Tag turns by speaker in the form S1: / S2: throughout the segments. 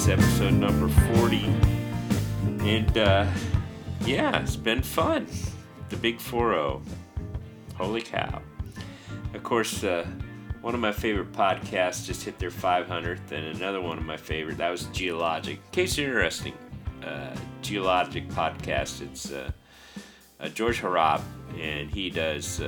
S1: episode number 40. And yeah, it's been fun. The Big 4-0. Holy cow. Of course, one of my favorite podcasts just hit their 500th, and another one of my favorite, that was Geologic. In case you're interested, Geologic podcast, it's George Harab, and he does,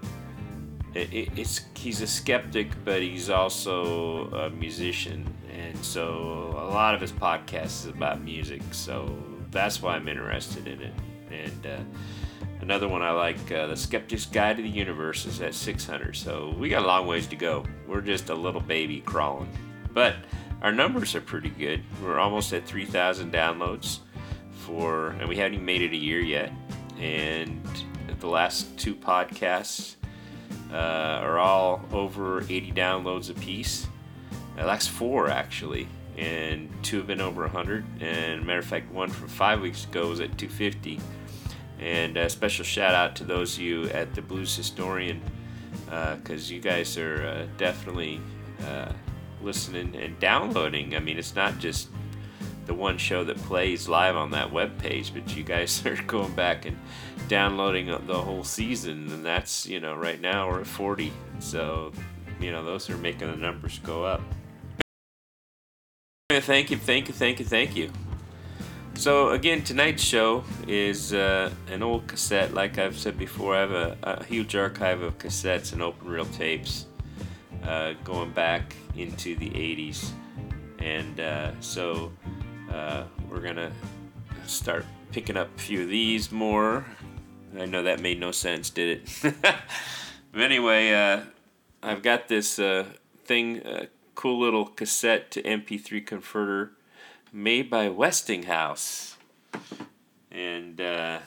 S1: he's a skeptic, but he's also a musician, and so a lot of his podcasts is about music, so that's why I'm interested in it. And another one I like, The Skeptic's Guide to the Universe, is at 600, so we got a long ways to go. We're just a little baby crawling, but our numbers are pretty good. We're almost at 3,000 downloads and we haven't even made it a year yet. And the last two podcasts are all over 80 downloads apiece. The last four, actually, and two have been over 100. And matter of fact, one from 5 weeks ago was at 250. And a special shout out to those of you at the Blues Historian, because you guys are definitely listening and downloading. I mean, it's not just the one show that plays live on that webpage, but you guys are going back and downloading the whole season, and that's, right now we're at 40, so, those are making the numbers go up. Thank you. So, again, tonight's show is an old cassette. Like I've said before, I have a huge archive of cassettes and open reel tapes going back into the 80s, and so we're going to start picking up a few of these more. I know that made no sense, did it? But anyway, I've got this cool little cassette to MP3 converter made by Westinghouse. And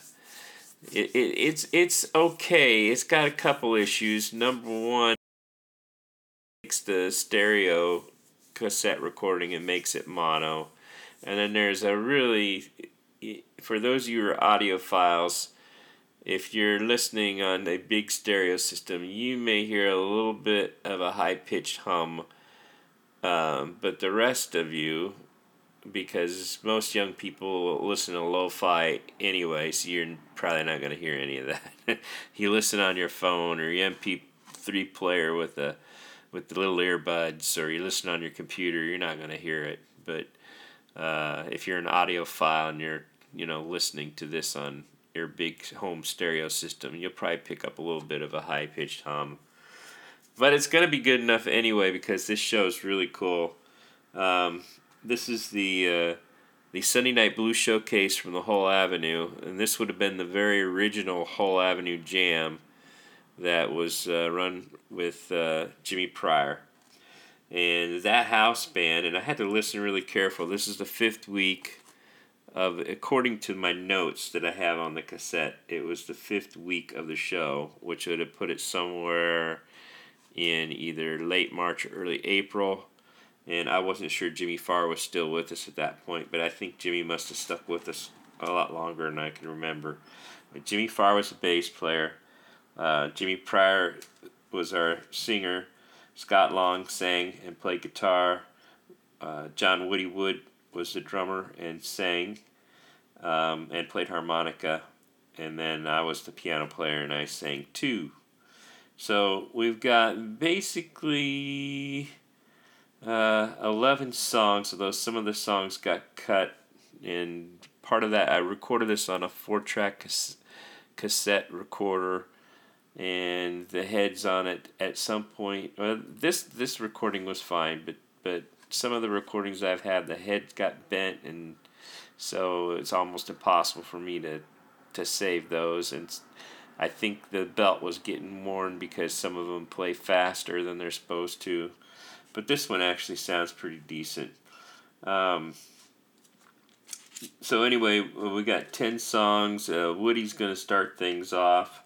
S1: it's okay. It's got a couple issues. Number one, it takes the stereo cassette recording and makes it mono. And then there's for those of you who are audiophiles, if you're listening on a big stereo system, you may hear a little bit of a high-pitched hum. But the rest of you, because most young people listen to lo-fi anyway, so you're probably not going to hear any of that. You listen on your phone or your MP3 player with the little earbuds, or you listen on your computer, you're not going to hear it. But if you're an audiophile and you're listening to this on your big home stereo system, you'll probably pick up a little bit of a high-pitched hum. But it's going to be good enough anyway, because this show is really cool. This is the Sunday Night Blues Showcase from the Whole Avenue, and this would have been the very original Whole Avenue Jam that was run with Jimmy Pryor. And that house band, and I had to listen really careful. This is the fifth week according to my notes that I have on the cassette, it was the fifth week of the show, which would have put it somewhere in either late March or early April. And I wasn't sure Jimmy Farr was still with us at that point, but I think Jimmy must have stuck with us a lot longer than I can remember. But Jimmy Farr was the bass player. Jimmy Pryor was our singer. Scott Long sang and played guitar. John Woody Wood was the drummer and sang and played harmonica. And then I was the piano player and I sang too. So we've got basically 11 songs, although some of the songs got cut. And part of that, I recorded this on a 4-track cassette recorder. And the heads on it at some point, this recording was fine, but some of the recordings I've had, the head got bent, and so it's almost impossible for me to save those. And I think the belt was getting worn because some of them play faster than they're supposed to. But this one actually sounds pretty decent. So anyway, we got 10 songs. Woody's going to start things off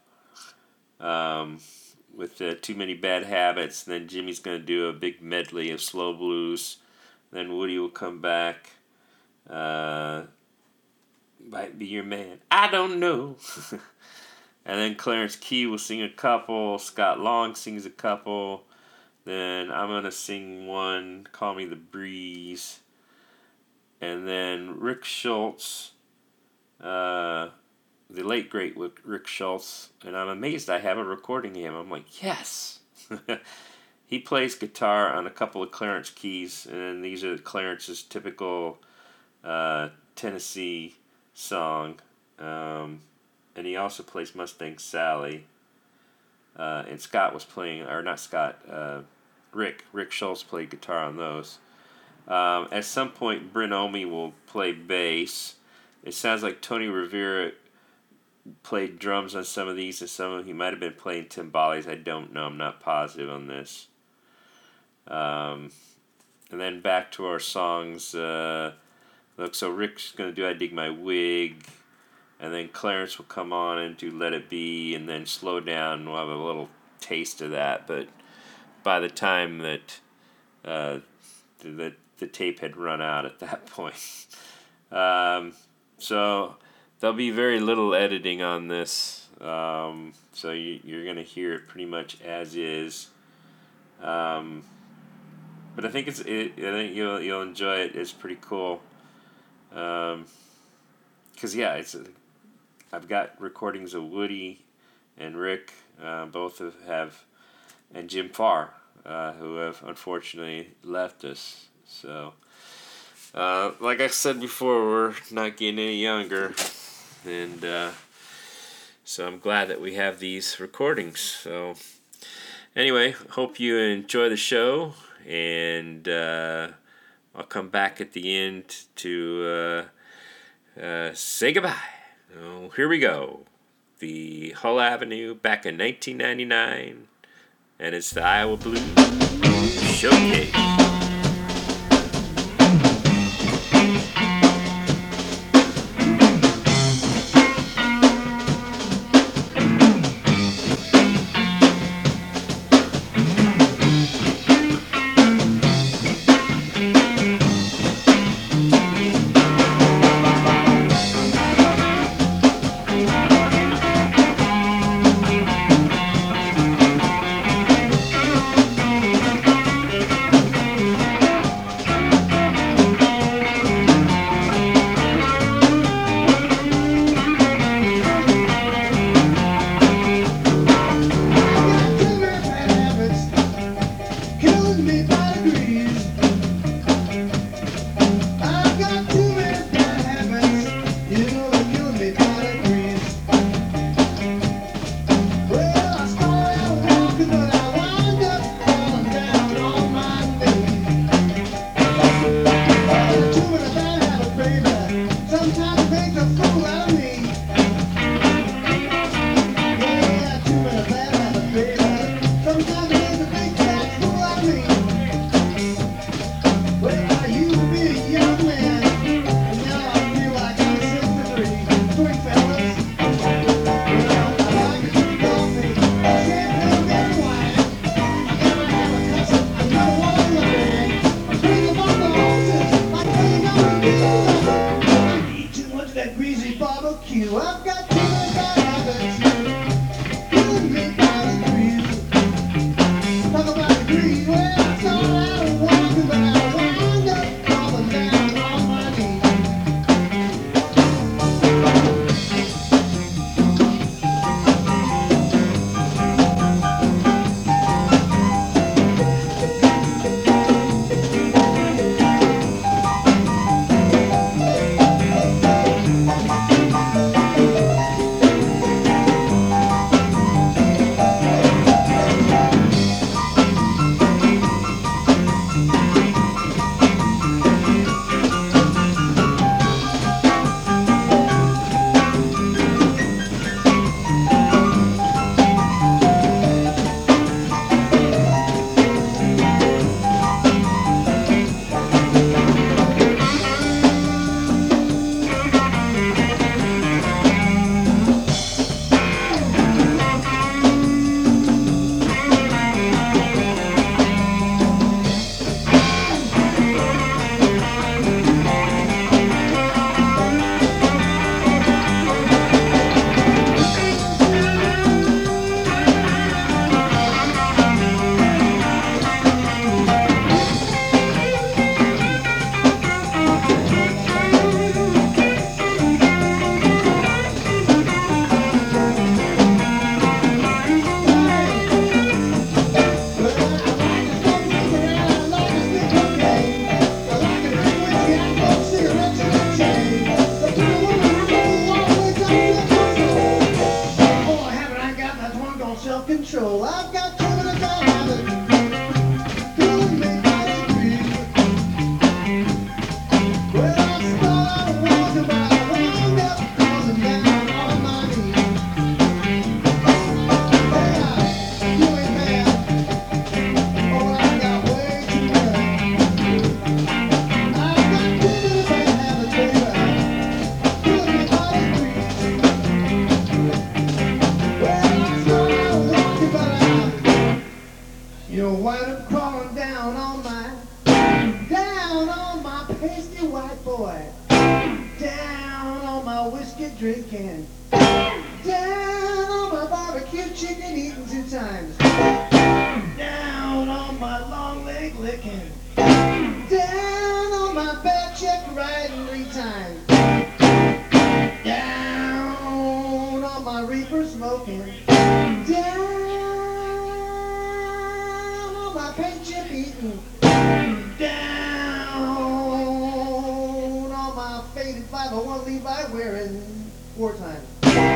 S1: with Too Many Bad Habits. Then Jimmy's going to do a big medley of slow blues. Then Woody will come back. Might Be Your Man. I don't know. And then Clarence Key will sing a couple. Scott Long sings a couple. Then I'm going to sing one, Call Me the Breeze. And then Rick Schultz, the late great Rick Schultz, and I'm amazed I have a recording of him. I'm like, yes! He plays guitar on a couple of Clarence keys, and these are Clarence's typical Tennessee song. And he also plays Mustang Sally. And Scott was playing, or not Scott, Rick Schultz played guitar on those. At some point, Bryn Omi will play bass. It sounds like Tony Rivera played drums on some of these, and some of them he might have been playing timbales. I don't know. I'm not positive on this. And then back to our songs. So Rick's going to do I Dig My Wig, and then Clarence will come on and do Let It Be, and then Slow Down, and we'll have a little taste of that. But by the time that the tape had run out at that point. So there'll be very little editing on this. So you're going to hear it pretty much as is. But I think I think you'll enjoy it. It's pretty cool. 'Cause yeah, I've got recordings of Woody and Rick, both have, and Jim Farr, who have unfortunately left us. So, like I said before, we're not getting any younger, and so I'm glad that we have these recordings. So, anyway, hope you enjoy the show, and I'll come back at the end to say goodbye. Oh, here we go. The Hull Avenue back in 1999, and it's the Iowa Blues Showcase.
S2: whiskey drinking. Down on my barbecue chicken eating 2 times. Down on my long leg licking. Down on my back check riding 3 times. Down on my reefer smoking. Down on my paint chip eating. Down on my faded 501 Levi wearing 4 times.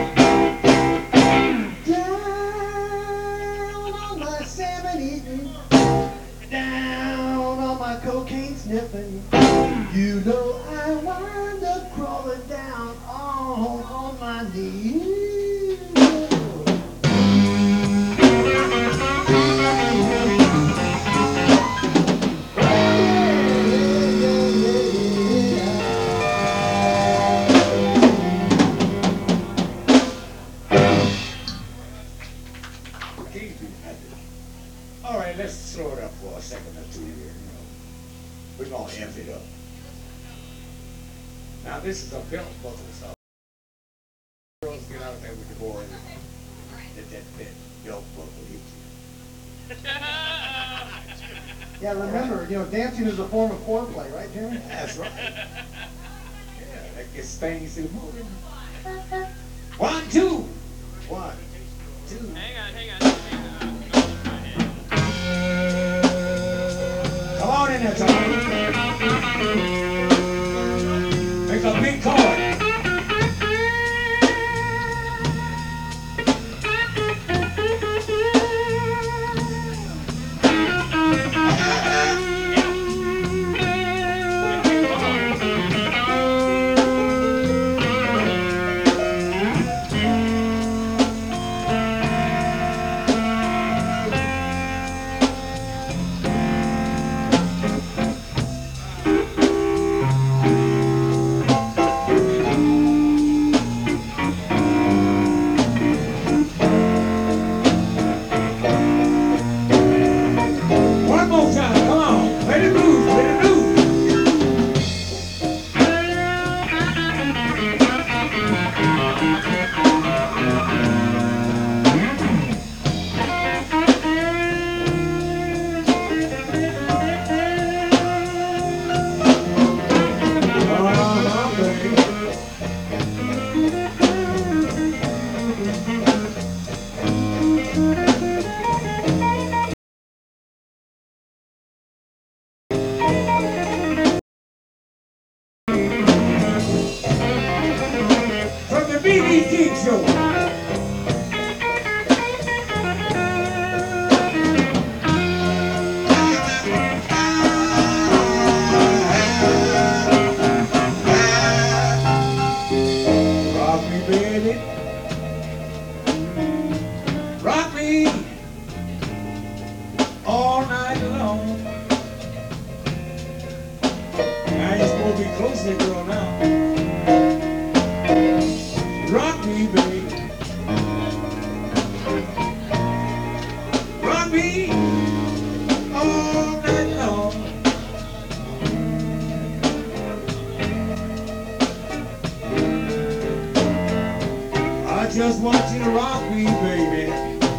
S2: Down on my salmon eating. Down on my cocaine sniffing. You know I wind up crawling down on my knees.
S3: All right, let's slow it up for a second or two here. We're gonna amp it up. Now this is a belt buckle stuff. Girls get out there with the boy and let that belt buckle hit you.
S2: Yeah, remember, dancing is a form of foreplay, right, Jimmy?
S3: That's right. Yeah, that gets things to moving. 1, 2. 1, 2.
S1: Hang on.
S3: Come on in there, Tommy. Make a big chord. Just want you to rock me, baby,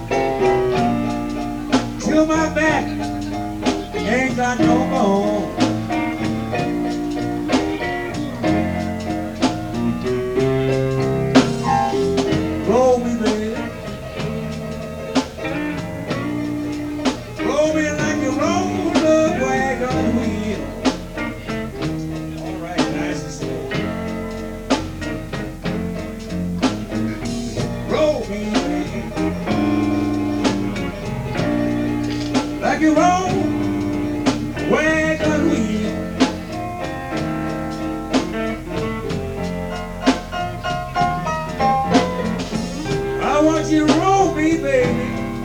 S3: till my back ain't got no bone. Roll me, baby, roll me like you roll the wagon wheel. All right, nice and slow. Roll me, baby, like you roll wagon wheel. I want you to roll me, baby.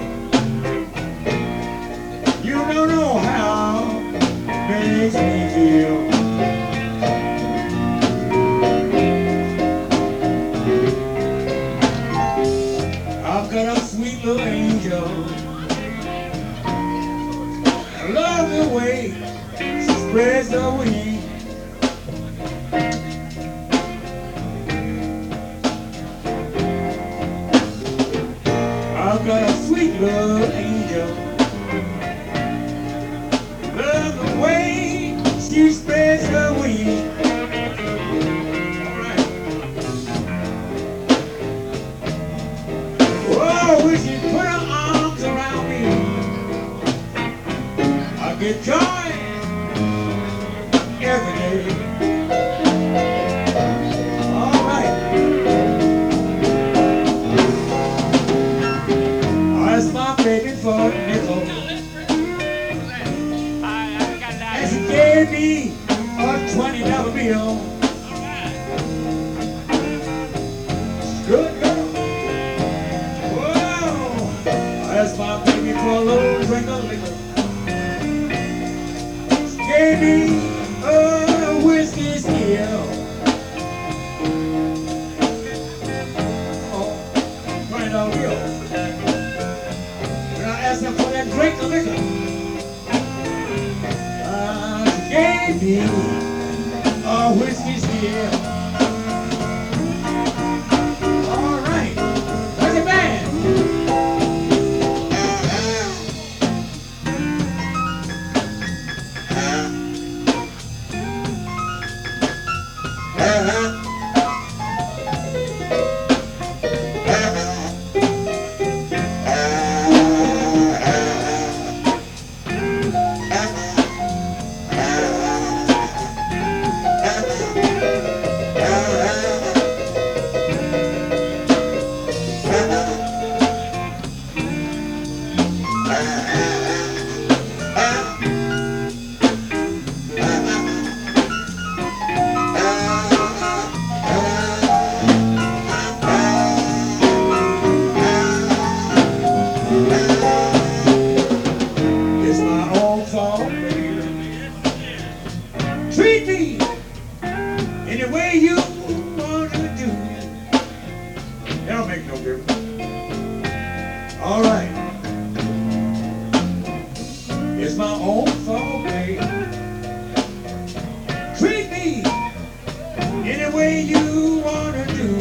S3: You don't know how it makes me feel. I've got a sweet little angel. I love the way she spreads her wings.
S2: good angel. Love the way she spreads her wings. All right. Oh, when she put her arms around me, I get joy every day. All right. I asked my baby for a nickel, and she gave me a $20 bill. Good girl. Whoa. I asked my baby for a little drink of liquor. She gave me a whiskey still. Oh, $20 bill. When I asked her for that drink of liquor, she gave me a whiskey still. All right, look at that. It's my own fault, baby. Treat me any way you want to do. That don't make no difference. All right. It's my own fault, baby. Treat me any way you want to do.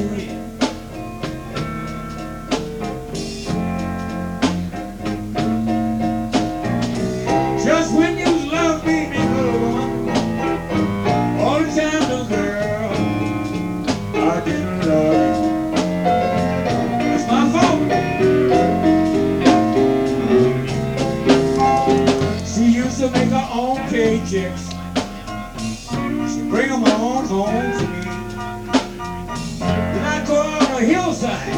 S2: Just when you love me, big little woman, all the time, little girl, I didn't love you. That's my fault. She used to make her own paychecks. She bring them on home to me. Then I go on the hillside.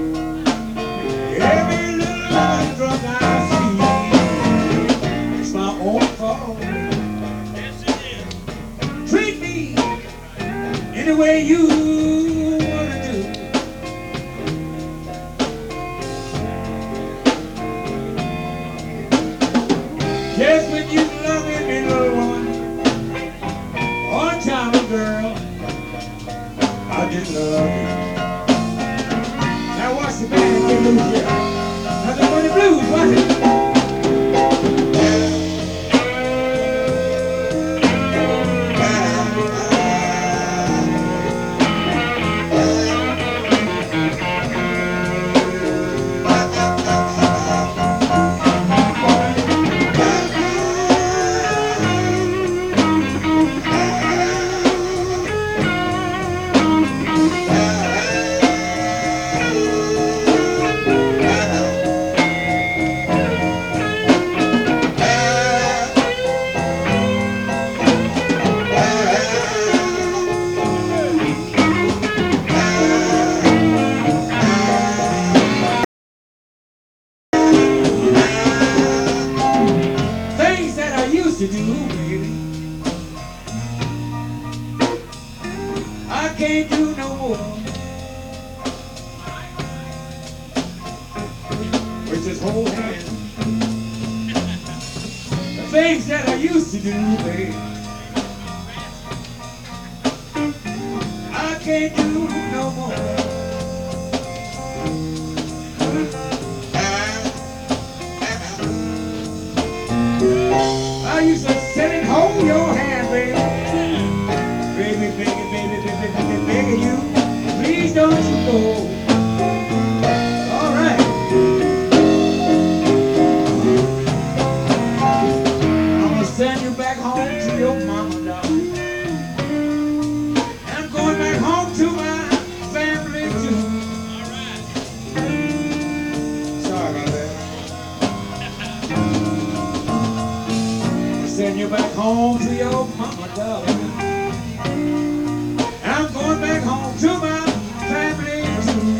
S2: Every little drug I see. It's my own fault. Treat me any way you want to do. Just when you love me, big little woman, all the time, little girl, I just love you. Now watch the band get loose here. Nothing but the blues, watch it. To do, baby, I can't do no more. We just hold hands. The things that I used to do, baby, I can't do no more. I used to sit and hold your hand, baby. Baby, baby, baby, baby, baby, begging you, please don't you go. All right. you back home to your mama, darling. And I'm going back home to my family too.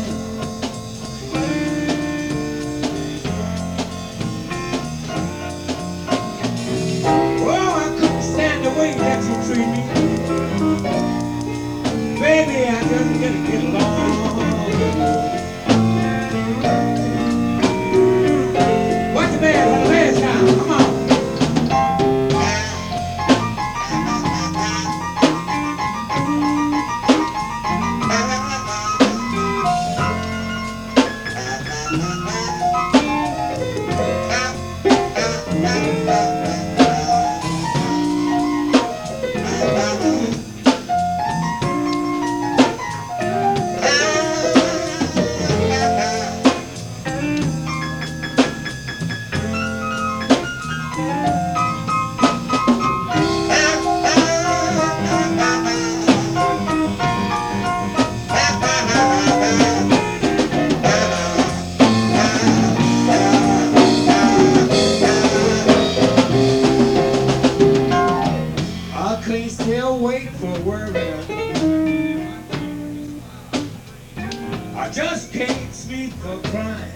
S2: Oh, I couldn't stand the way that you treat me. Baby, I just can't get along with you. What's the matter? Last time, come on. Still wait for worrying. I just can't sleep for crying.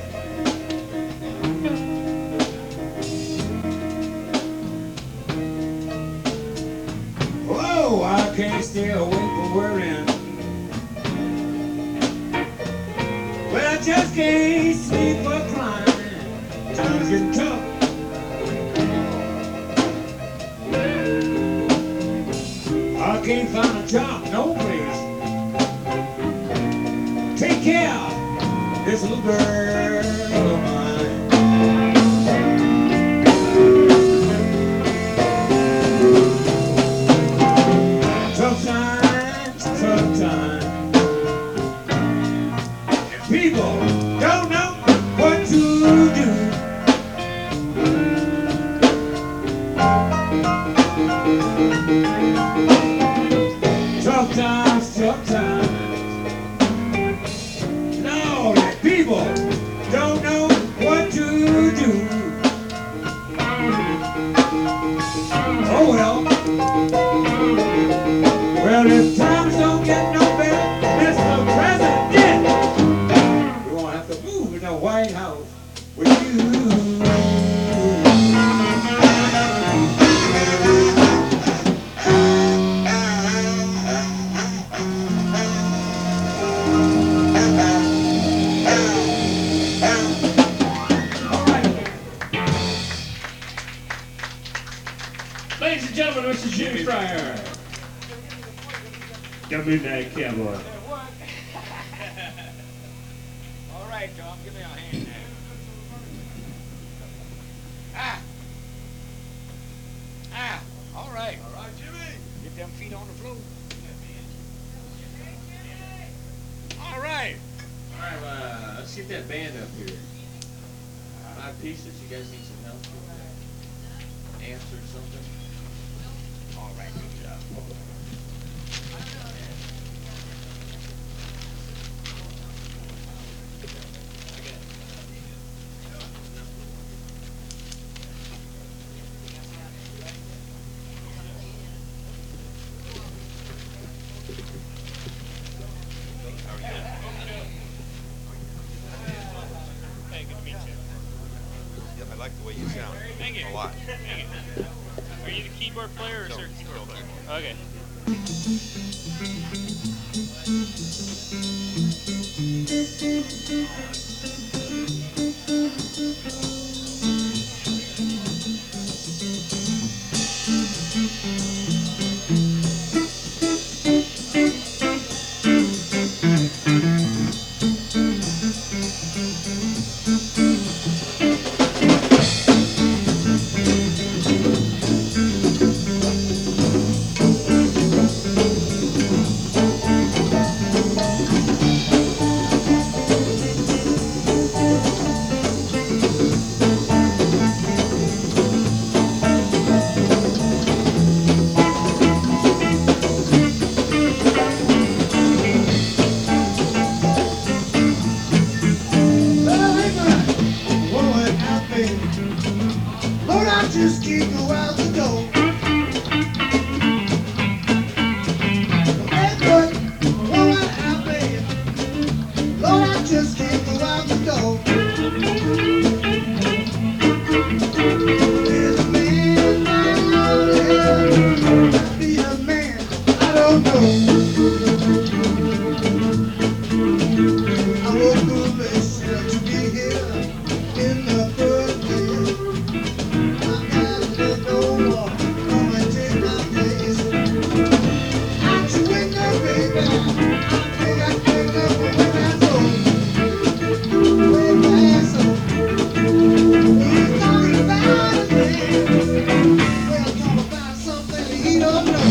S2: Oh, I can't stay awake for worrying. Well, I just can't sleep for crying. Time's getting tough. I can't find a job, no place. Take care of this little girl of mine. Tough times, tough times. And people don't know what to do. Tough times, tough times. Lord, people don't know what to do. Oh well. Well, if times don't get no better, Mr. President, we're gonna have to move in the White House with you.
S4: Ladies and gentlemen, Mr. Jimmy Fryer. The Midnight Cowboy.
S3: All right, Tom, give me a hand there. Ah! Ah! All right. All right, Jimmy. Get them feet on the floor. All right.
S4: All right, let's get that band up here. 5 pieces. You guys need some help with that? Amps or something?
S3: All right, good job.
S5: Yep, I like the way you sound.
S6: Thank you.
S5: A lot.
S6: Thank you. Are you the keyboard player or is there a keyboard player? Okay.
S2: just can't go out the door. There's a man out there, be a man, I don't know. I was foolish to be here in the first place. I can't let no more come and take my place. Out your window, baby, I think I can go when I go. Way past so. He's talking about a man. Well, talking about something he don't know.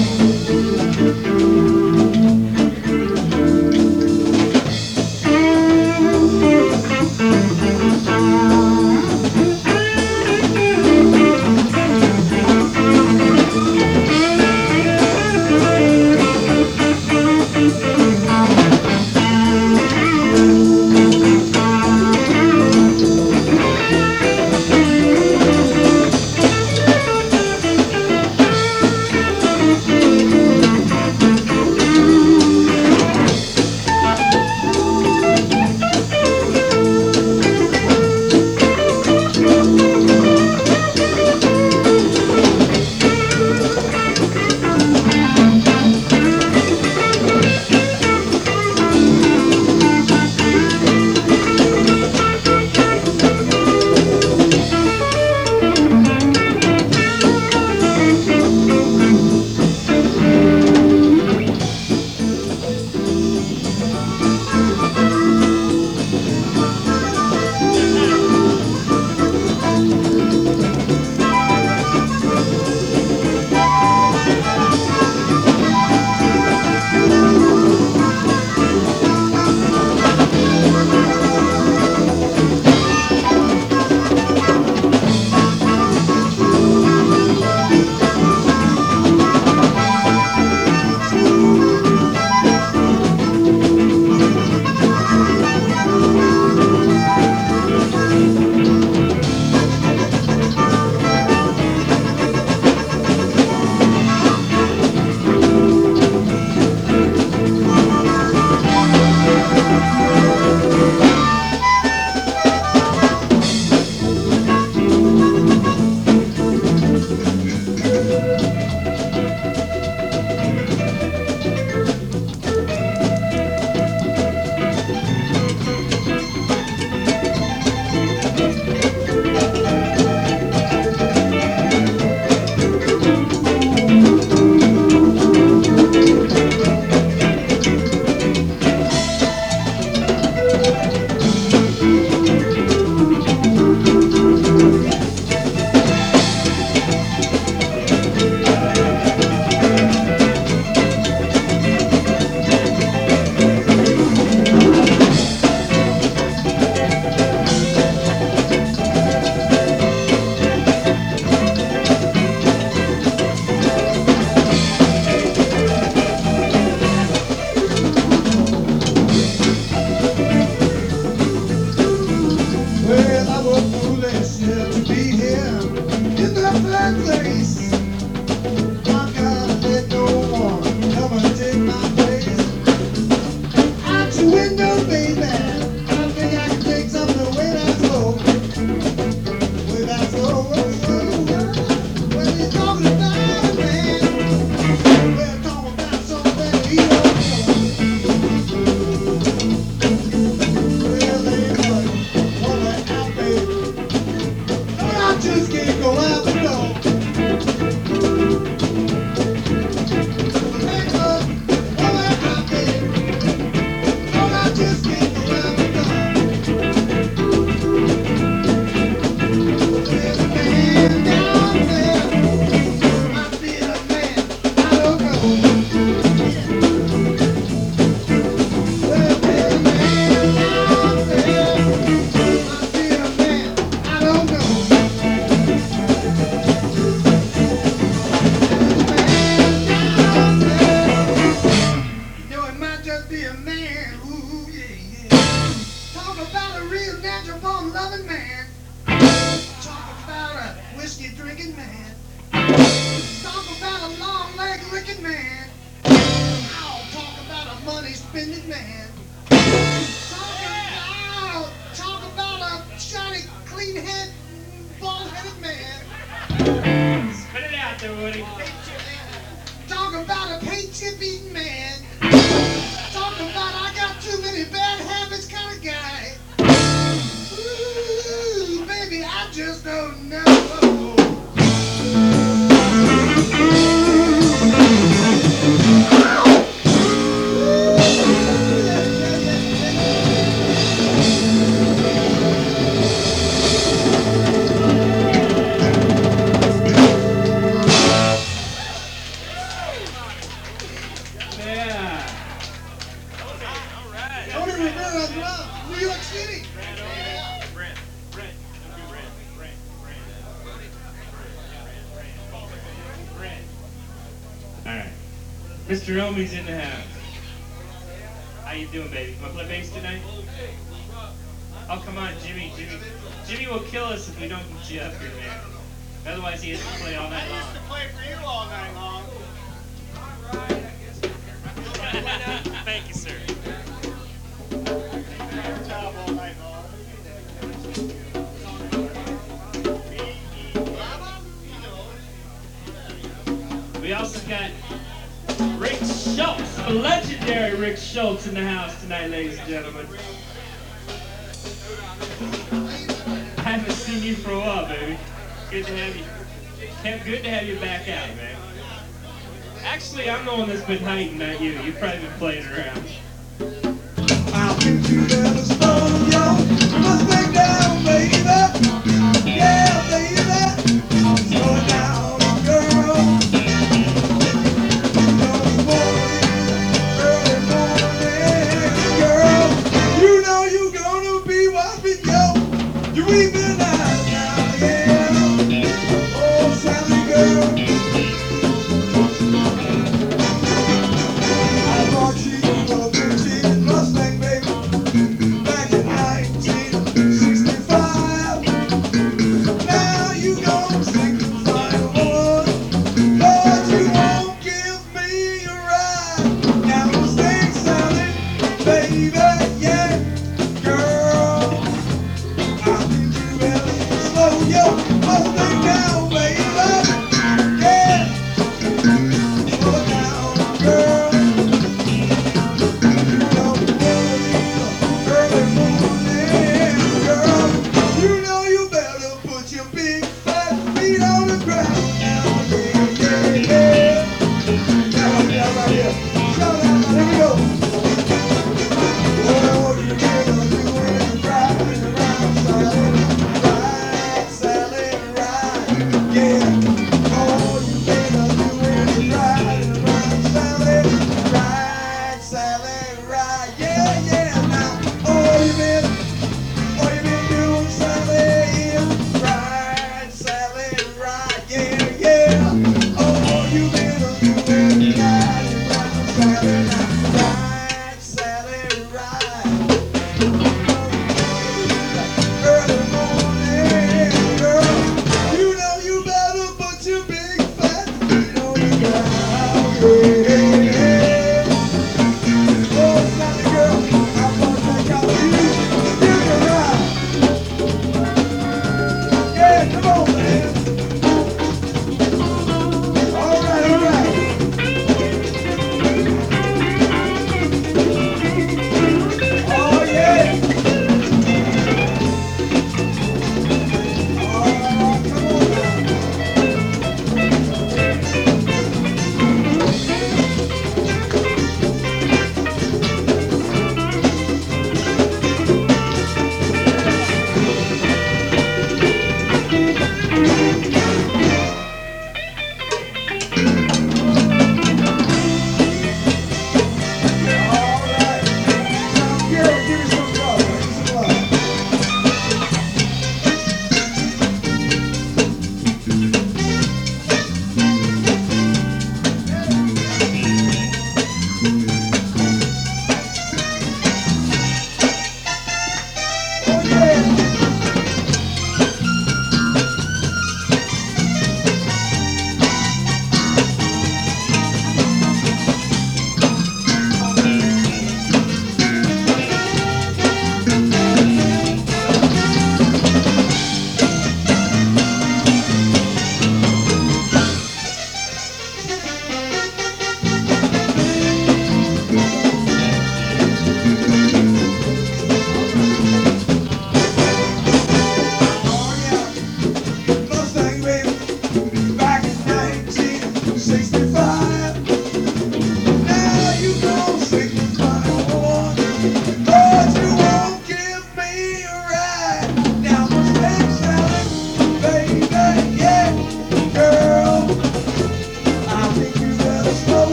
S2: Well, I was foolish to be here in the first place. I gotta let no one come and take my place. Out your window, baby, I think I can take something way back slow. Way back slow. When you're talking about a man, we're talking about something he don't know. Well, they know. I just can't go out the door. Hey, look, oh, I just can't go out the door. There's a man down there, might be a man, I don't know. Well, there's a man down there, might be a man, I don't know. Just be a man, ooh, yeah, yeah. Talk about a real natural born loving man. Talk about a whiskey drinking man. Talk about a long leg licking man. I'll talk about a money spending man. Talk about
S4: everybody.
S2: Talk about a paint chip eating man. Talk about I got too many bad habits kind of guy. Ooh, baby, I just don't know.
S4: Yeah.
S2: Tony Rivera from New York City.
S4: Alright. Mr. Omi's in the house. How you doing, baby? Wanna play bass tonight? Oh, come on, Jimmy. Jimmy will kill us if we don't get you up here, man. Otherwise, he has to play all night long.
S3: play for you all night long.
S6: Thank you, sir.
S3: Job all night long.
S4: We also got Rick Schultz, the legendary Rick Schultz in the house tonight, ladies and gentlemen. I haven't seen you for a while, baby. Good to have you. Good to have you back out, man. Actually, I'm the one that's been hiding, not you. You've probably been playing around.
S2: I'll get you down the stone, yo. Let's break down, baby. Yeah, baby. Slow it down, girl. Early morning, girl. You know you're gonna be watching, yo. You weeping eyes now, yeah. Oh, Sally, girl. I thought you were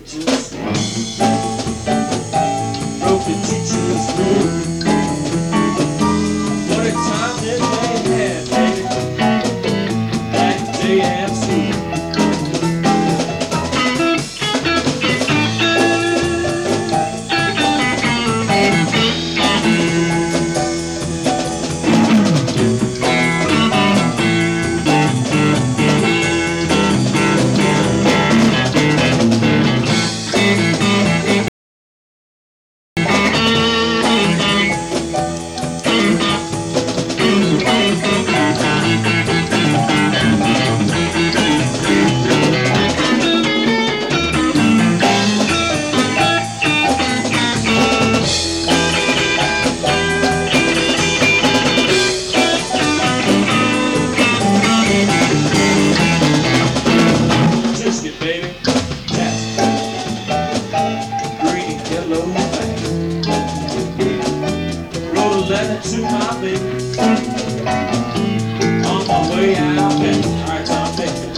S4: just broke the teacher's rule. What a time that they had, baby, that day at school. To my baby on my way out and our time baby.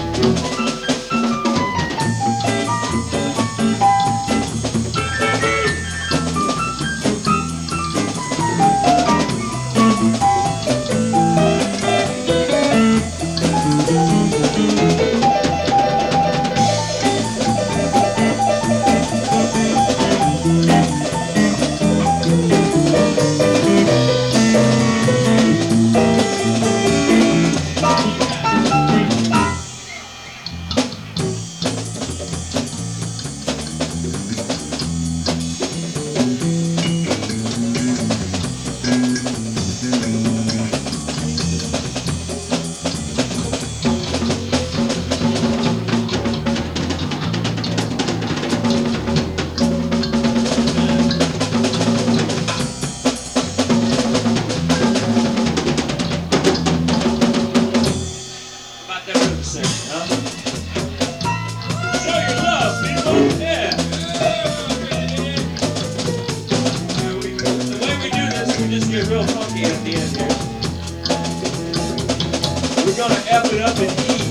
S4: Real funky at the end here. We're gonna F it up and E.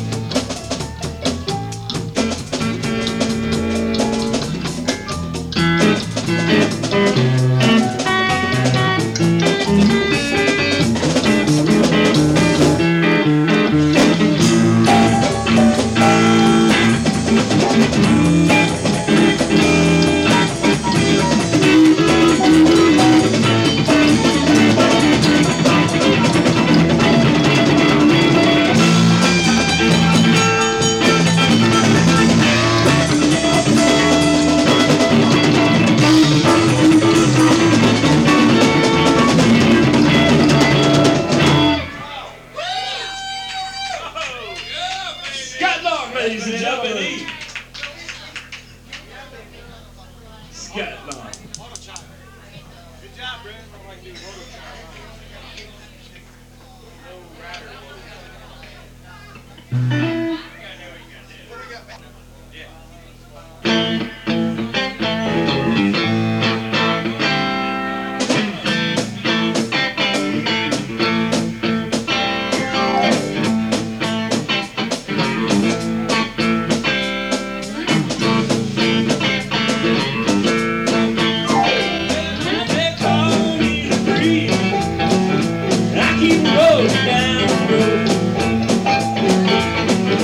S4: Ladies and gentlemen, Scott Long. Good job, Brad. I like doing keep rolling down the road.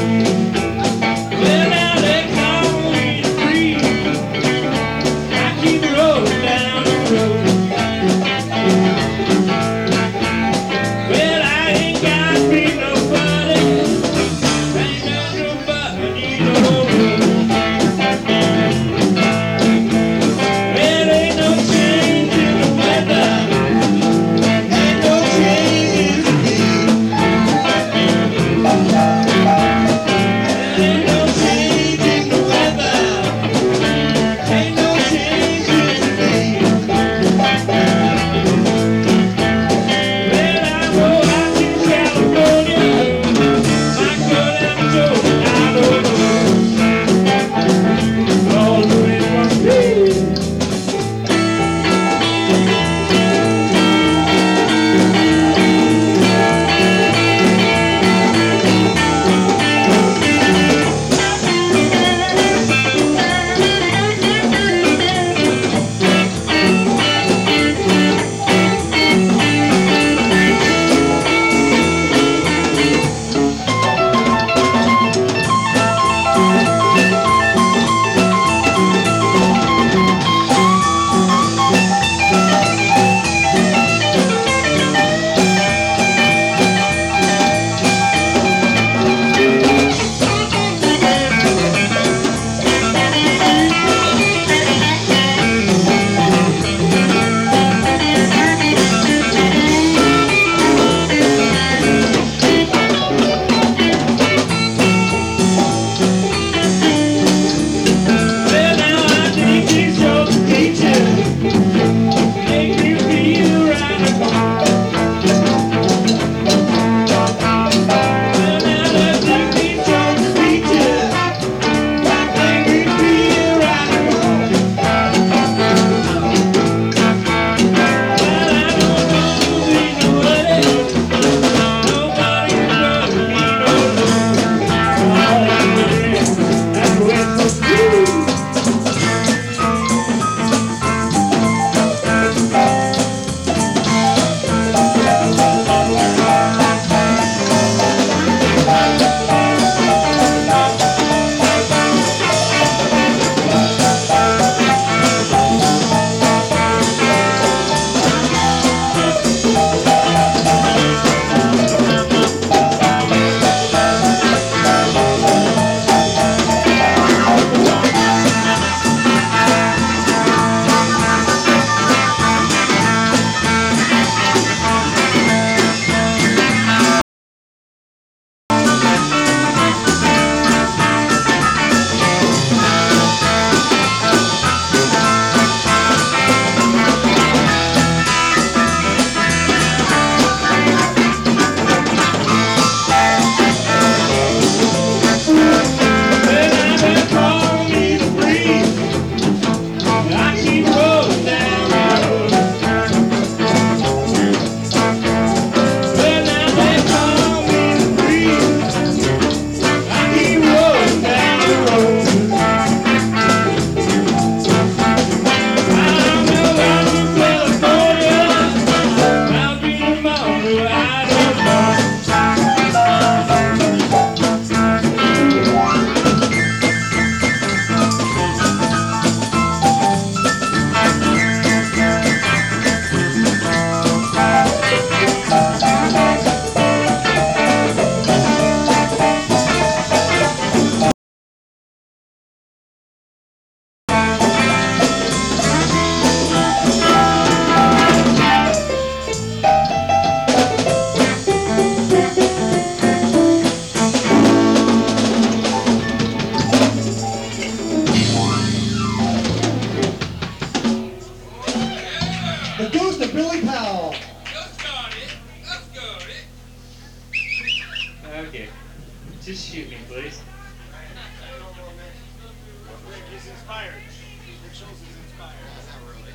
S6: inspired. Rick Scholes is inspired. Not really.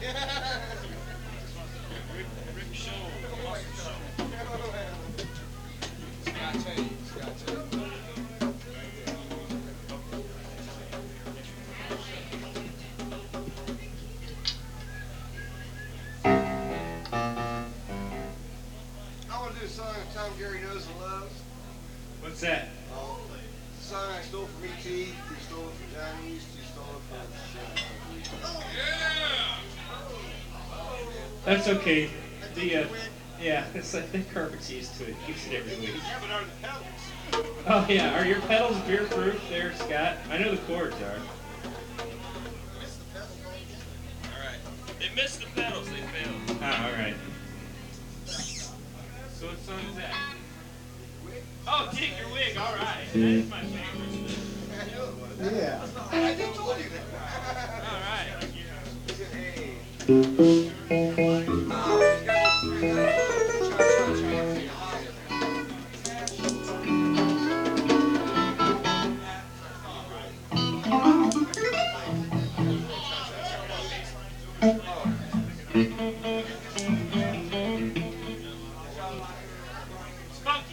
S6: Rick Scholes. Scott Tate.
S3: I want to do a song that Tom Gary knows and loves.
S4: What's that?
S3: It's a song I stole from E.T. You stole it from John East. You stole it from...
S4: That's okay. Yeah, it's like the carpet's used to it. Keeps it every week.
S6: Yeah, but are the pedals?
S4: Oh yeah, are your pedals beer proof there, Scott? I know the chords are.
S6: Alright. They missed the pedals, they failed.
S4: Ah, all right. So what song is that? Oh, Dig Your Wig. All right, that is my favorite.
S2: Yeah.
S3: I just told you that.
S4: All right.
S6: It's funky.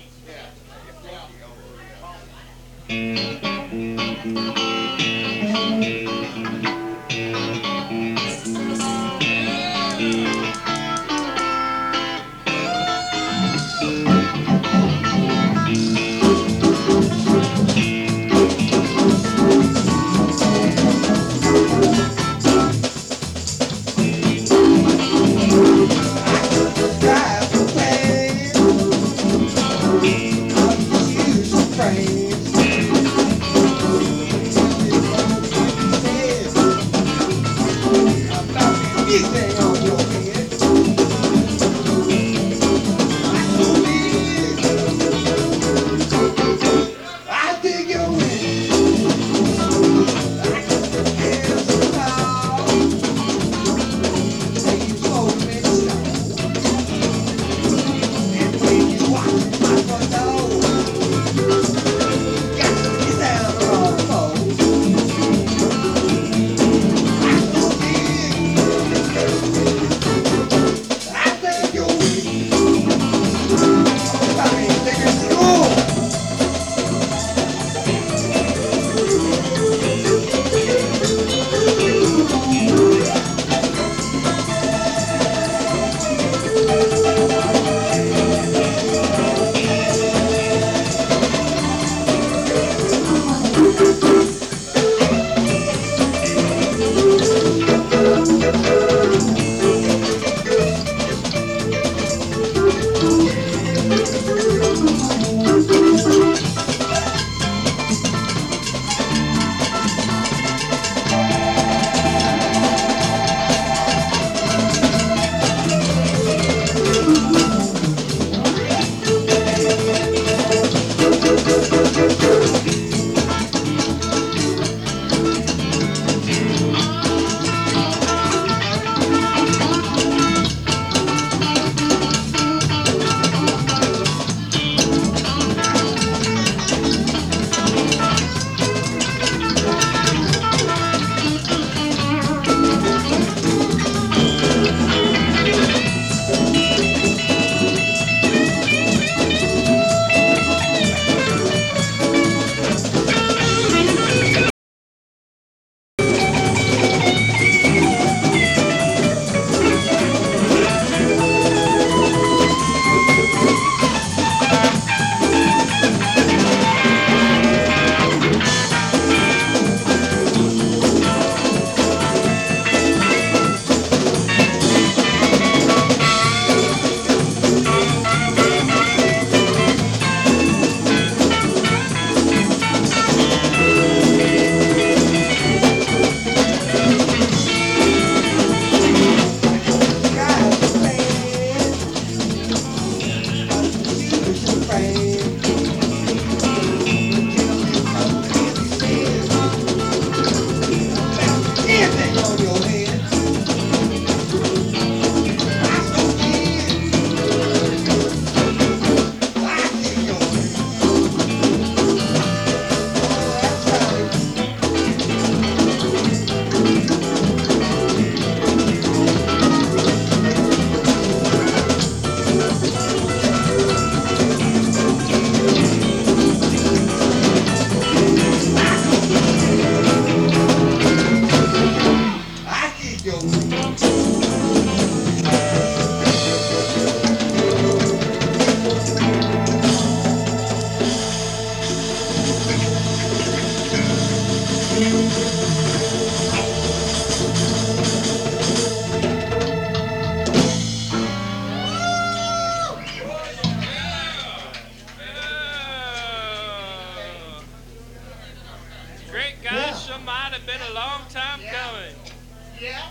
S6: Great guys, some might have been a long time coming.
S2: Yeah.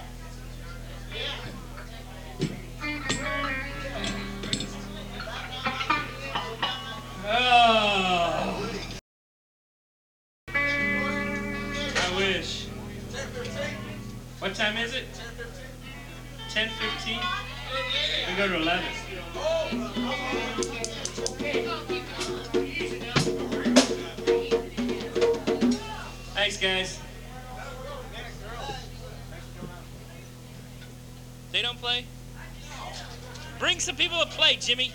S4: Oh. I wish. What time is it? 10:15. We go to 11. Thanks, guys.
S6: They don't play? Bring some people to play, Jimmy.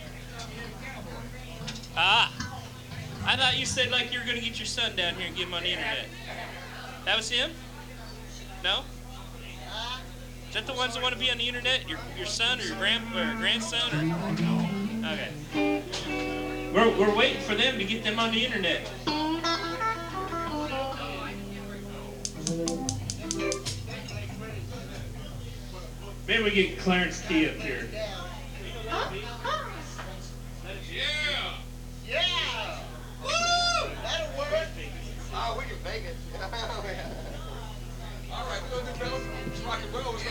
S6: Ah. I thought you said like you were going to get your son down here and get him on the internet. That was him? No? Is that the ones that want to be on the internet? Your son or your grandson? Or? Okay.
S4: We're waiting for them to get them on the internet. Maybe we get Clarence Key up here.
S2: Yeah. Woo! That'll work.
S3: Oh, we can bake it. All right, we're gonna do fellas. Let's rock and roll.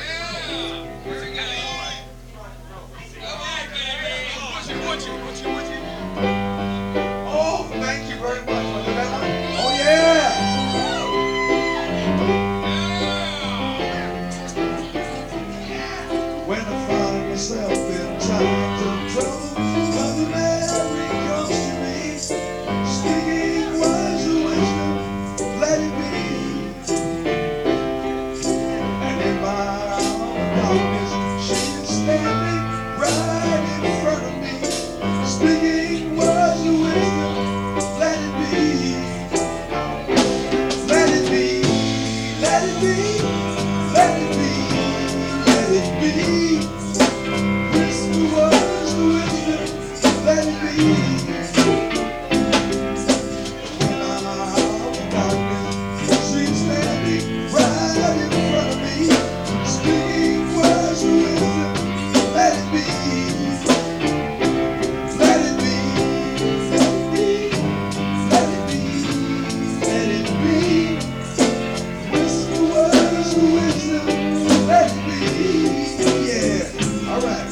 S3: Oh, thank you very much. Oh, yeah.
S2: When I find myself in times of trouble, Mother Mary comes to me, speaking words of wisdom, let it be. And in my hour of darkness, she is standing right in front of me, speaking words of wisdom, let it be. Let it be, let it be, let it be. Let it be. Whisper words of wisdom. Let it be. In our hour of darkness, she's standing right in front of me, speaking words of wisdom. Let it be. Let it be. Let it be. Let it be. Whisper words of wisdom. Let it be. Yeah, all right.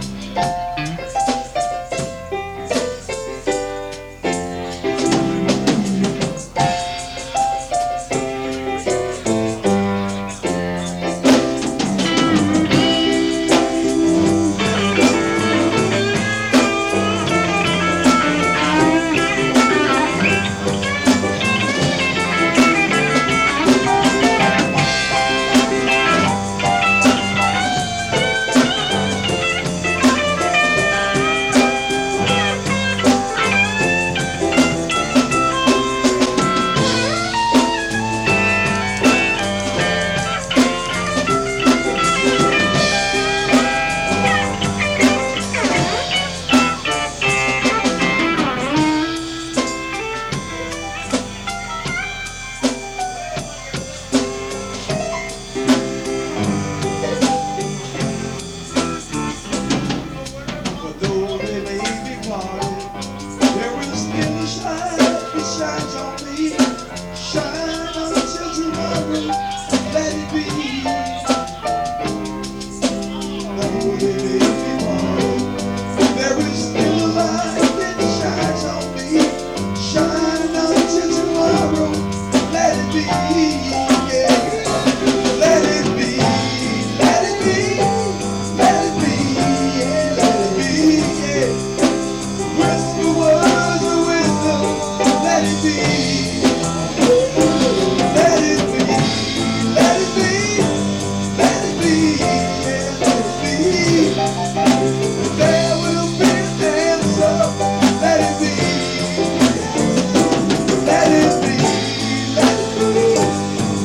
S2: But though they may be parted, there is still a shine that shines on me. Shine until tomorrow, let it be. Though they may be parted, there is still a light that shines on me. Shine until tomorrow, let it be. Yeah. Let it be, let it be, let it be, yeah, let it be, yeah. Whisper words of wisdom, let it be. Let it be, let it be, let it be, yeah, let it be. There will be an answer, let it be. Let it be, let it be.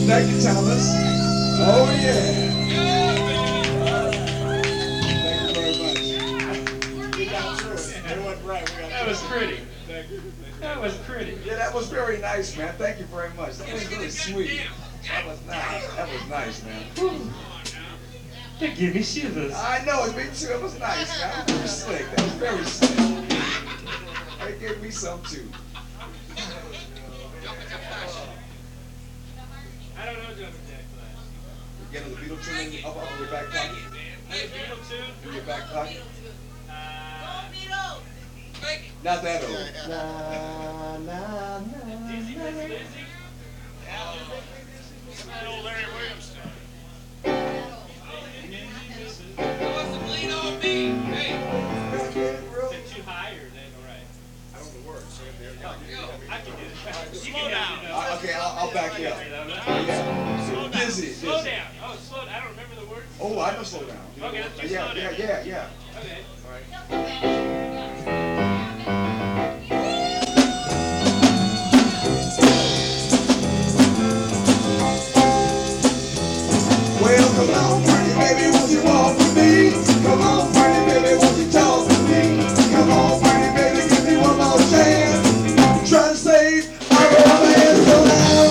S7: Thank you, Thomas. Oh, yeah. Thank you very much.
S3: We got through it. It went right. We got
S4: That
S3: through
S4: was
S3: it.
S4: pretty. That was pretty.
S7: Yeah, that was very nice, man. Thank you very much. That was really sweet. That was nice. That was nice, man.
S4: That gave me shivers.
S7: I know, it me too. It was nice, man. That was very slick. That was very slick. It gave me some too.
S4: I don't know jumping jack class.
S7: You get a Beatle tune up in your back pocket.
S4: Beetle tune?
S7: In your back pocket.
S6: Uh,
S7: Not that old.
S2: La, la, la,
S4: Dizzy
S2: la.
S4: Miss Lizzy?
S6: that old Larry Williams stuff.
S4: Is it too high or is that alright?
S3: I don't know the words. So there you go.
S4: I can do it. You
S6: Slow
S4: can
S6: down.
S4: help me though.
S7: Okay, I'll back you up. Yeah.
S6: Slow down.
S7: Dizzy.
S4: Slow
S7: Dizzy.
S4: down. Oh, slow. I don't remember the words.
S7: Oh, I know slow down.
S4: Okay, let's do
S7: Yeah,
S4: slow down.
S7: yeah.
S4: Okay.
S7: Well, come on, pretty baby, won't you walk with me? Come on, pretty baby, won't you talk with me? Come on, pretty baby, give me one more chance. Try to save our romance so now.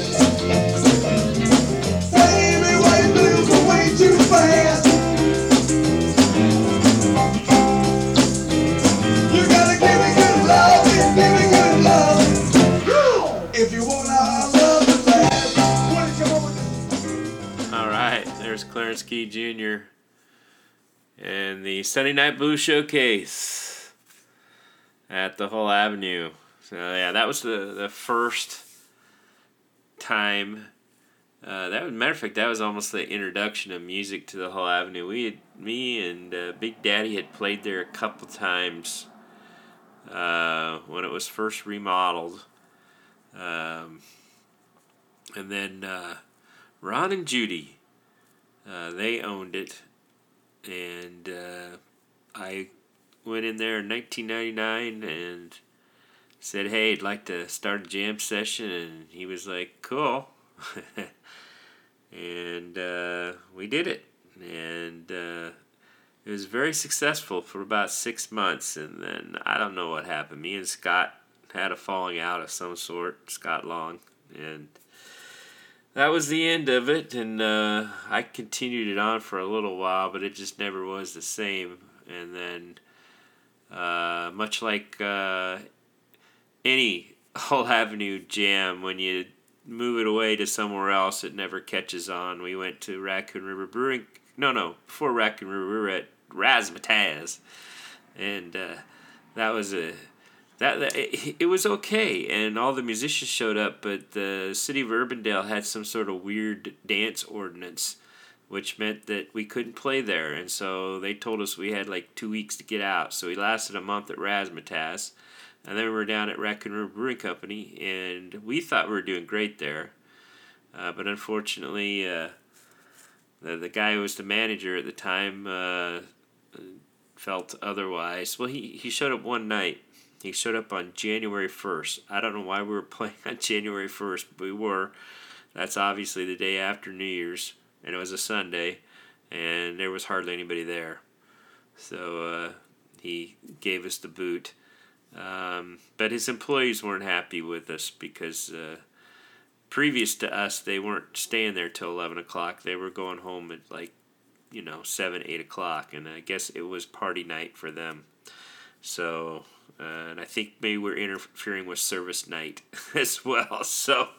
S7: Baby, why you moving way too fast? You gotta give me good love, give me good love. If you want our love to last, why don't you come on with this?
S1: All right, there's Clarence Key Jr. and the Sunday Night Blues Showcase at the Hull Avenue. So yeah, that was the first time. That was, matter of fact, that was almost the introduction of music to the Hull Avenue. Me and Big Daddy had played there a couple times when it was first remodeled, and then Ron and Judy, they owned it, and I went in there in 1999 and said, hey, I'd like to start a jam session, and he was like, cool. And we did it, and it was very successful for about 6 months, and then I don't know what happened. Me and Scott had a falling out of some sort, Scott Long, and that was the end of it, and I continued it on for a little while, but it just never was the same. And then, much like any Hull Avenue jam, when you move it away to somewhere else, it never catches on. We went to Raccoon River Brewing. No, before Raccoon River, we were at Razzmatazz, and that was it was okay, and all the musicians showed up, but the city of Urbandale had some sort of weird dance ordinance, which meant that we couldn't play there, and so they told us we had like 2 weeks to get out. So we lasted a month at Razzmatazz, and then we were down at Raccoon River Brewing Company, and we thought we were doing great there, but unfortunately, the guy who was the manager at the time felt otherwise. Well, he showed up one night. He showed up on January 1st. I don't know why we were playing on January 1st, but we were. That's obviously the day after New Year's, and it was a Sunday, and there was hardly anybody there. So he gave us the boot. But his employees weren't happy with us because previous to us, they weren't staying there till 11 o'clock. They were going home at 7, 8 o'clock, and I guess it was party night for them. So, and I think maybe we're interfering with service night as well. So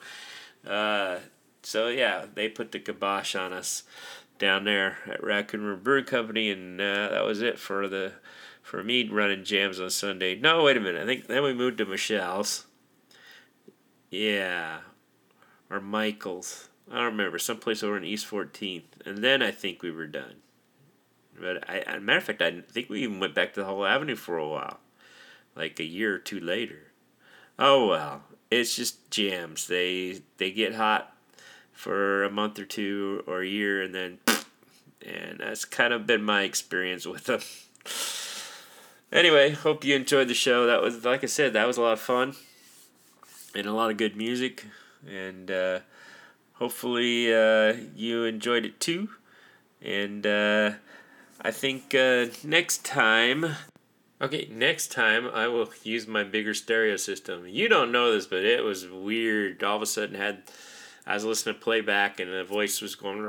S1: yeah, they put the kibosh on us down there at Raccoon River Brewing Company, and that was it for me running jams on Sunday. No, wait a minute. I think then we moved to Michelle's. Yeah, or Michael's. I don't remember. Someplace over in East 14th, and then I think we were done. But as a matter of fact, I think we even went back to the Hull Avenue for a while, like a year or two later. Oh well, it's just jams. They get hot for a month or two or a year, and then, and that's kind of been my experience with them. Anyway, hope you enjoyed the show. That was, like I said, that was a lot of fun and a lot of good music, and hopefully you enjoyed it too. And I think next time I will use my bigger stereo system. You don't know this, but it was weird. All of a sudden I was listening to playback and the voice was going.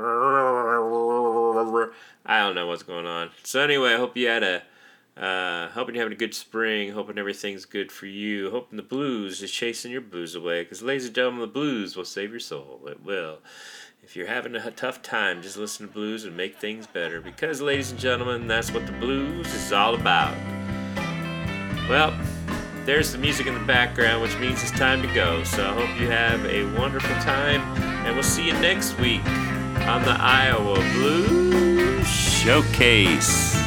S1: I don't know what's going on. So anyway, I hope you had hoping you're having a good spring. Hoping everything's good for you. Hoping the blues is chasing your blues away. Because ladies and gentlemen, the blues will save your soul. It will. If you're having a tough time, just listen to blues and make things better. Because ladies and gentlemen, that's what the blues is all about. Well, there's the music in the background, which means it's time to go. So I hope you have a wonderful time, and we'll see you next week on the Iowa Blues Showcase.